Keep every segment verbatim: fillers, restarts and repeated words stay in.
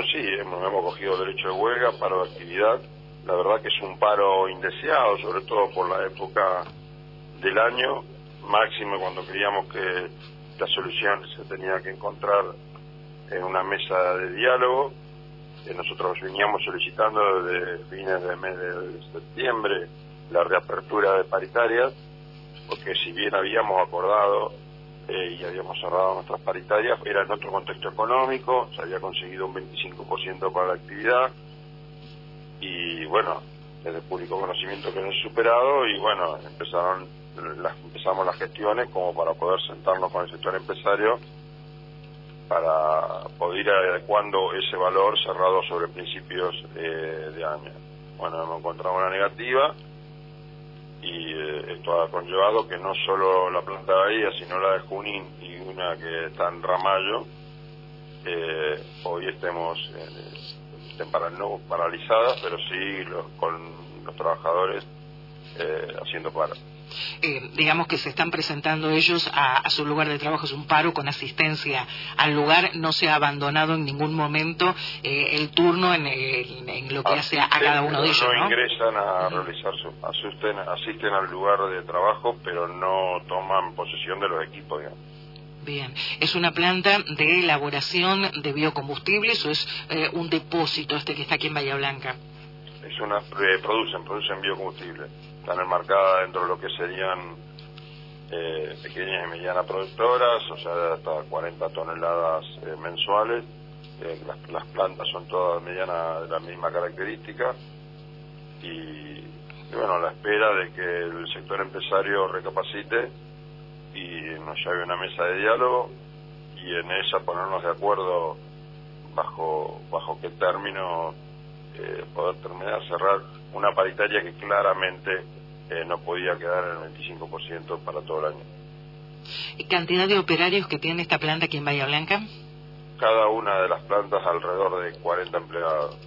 sí, hemos, hemos cogido derecho de huelga, paro de actividad. La verdad que es un paro indeseado, sobre todo por la época del año, máximo cuando creíamos que la solución se tenía que encontrar en una mesa de diálogo. Eh, nosotros veníamos solicitando desde fines del mes de septiembre la reapertura de paritarias, porque si bien habíamos acordado eh, y habíamos cerrado nuestras paritarias, era en otro contexto económico, se había conseguido un veinticinco por ciento para la actividad, y bueno, es de público conocimiento que no es superado, y bueno, empezaron las, empezamos las gestiones como para poder sentarnos con el sector empresario para poder ir adecuando ese valor cerrado sobre principios eh, de año. Bueno, hemos encontrado una negativa, y eh, esto ha conllevado que no solo la planta de Bahía, sino la de Junín y una que está en Ramallo, eh, hoy estemos eh, estén para, no paralizadas, pero sí los, con los trabajadores eh, haciendo paro. Eh, digamos que se están presentando ellos a, a su lugar de trabajo, es un paro con asistencia al lugar, no se ha abandonado en ningún momento eh, el turno en, el, en lo que hace a, a cada uno de ellos, ¿no? No ingresan a realizar su, asisten, asisten al lugar de trabajo, pero no toman posesión de los equipos, digamos. Bien, ¿es una planta de elaboración de biocombustibles o es eh, un depósito este que está aquí en Bahía Blanca? Es una, eh, producen, producen biocombustibles. Están enmarcadas dentro de lo que serían eh, pequeñas y medianas productoras, o sea, hasta cuarenta toneladas eh, mensuales. Eh, las, las plantas son todas medianas de la misma característica, y, y bueno, a la espera de que el sector empresario recapacite y nos lleve a una mesa de diálogo, y en esa ponernos de acuerdo bajo bajo qué término eh, poder terminar, cerrar una paritaria que claramente eh, no podía quedar en el veinticinco por ciento para todo el año. ¿Y cantidad de operarios que tiene esta planta aquí en Bahía Blanca? Cada una de las plantas alrededor de cuarenta empleados.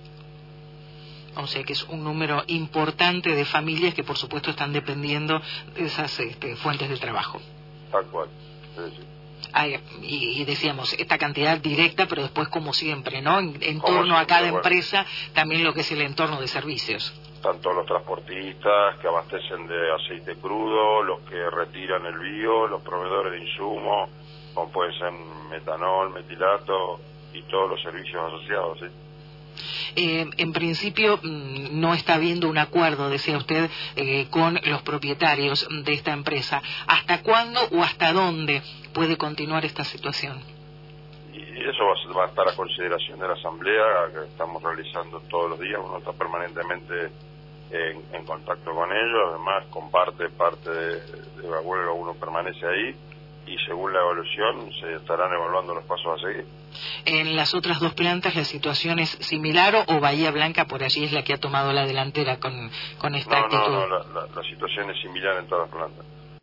O sea que es un número importante de familias que por supuesto están dependiendo de esas este, fuentes de trabajo. Tal cual, sí, sí. Ay, y, y decíamos, esta cantidad directa, pero después como siempre, ¿no? En, en torno siempre, a cada bueno, empresa, también lo que es el entorno de servicios. Tanto los transportistas que abastecen de aceite crudo, los que retiran el bio, los proveedores de insumos, como puede ser metanol, metilato y todos los servicios asociados, ¿sí? Eh, en principio no está habiendo un acuerdo, decía usted, eh, con los propietarios de esta empresa. ¿Hasta cuándo o hasta dónde puede continuar esta situación? Y eso va, va a estar a consideración de la asamblea que estamos realizando todos los días. Uno está permanentemente en, en contacto con ellos, además comparte parte de, de la huelga, uno permanece ahí, y según la evaluación se estarán evaluando los pasos a seguir. ¿En las otras dos plantas la situación es similar o Bahía Blanca por allí es la que ha tomado la delantera con, con esta no, actitud? No, no, la, la, la situación es similar en todas las plantas.